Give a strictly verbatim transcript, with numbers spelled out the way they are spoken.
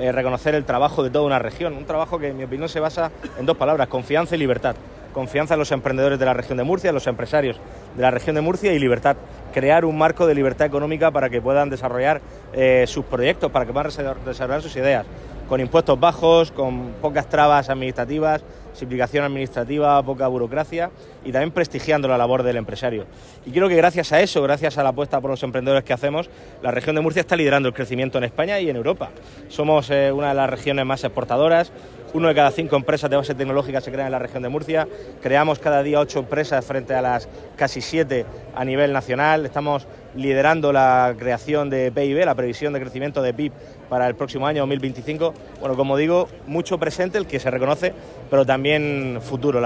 eh, reconocer el trabajo de toda una región, un trabajo que en mi opinión se basa en dos palabras: confianza y libertad. Confianza en los emprendedores de la región de Murcia, en los empresarios de la región de Murcia, y libertad. Crear un marco de libertad económica para que puedan desarrollar eh, sus proyectos, para que puedan desarrollar sus ideas, con impuestos bajos, con pocas trabas administrativas, simplificación administrativa, poca burocracia, y también prestigiando la labor del empresario. Y creo que gracias a eso, gracias a la apuesta por los emprendedores que hacemos, la región de Murcia está liderando el crecimiento en España y en Europa. Somos eh, una de las regiones más exportadoras. Uno de cada cinco empresas de base tecnológica se crea en la región de Murcia. Creamos cada día ocho empresas frente a las casi siete a nivel nacional. Estamos liderando la creación de P I B, la previsión de crecimiento de P I B para el próximo año dos mil veinticinco. Bueno, como digo, mucho presente, el que se reconoce, pero también futuro.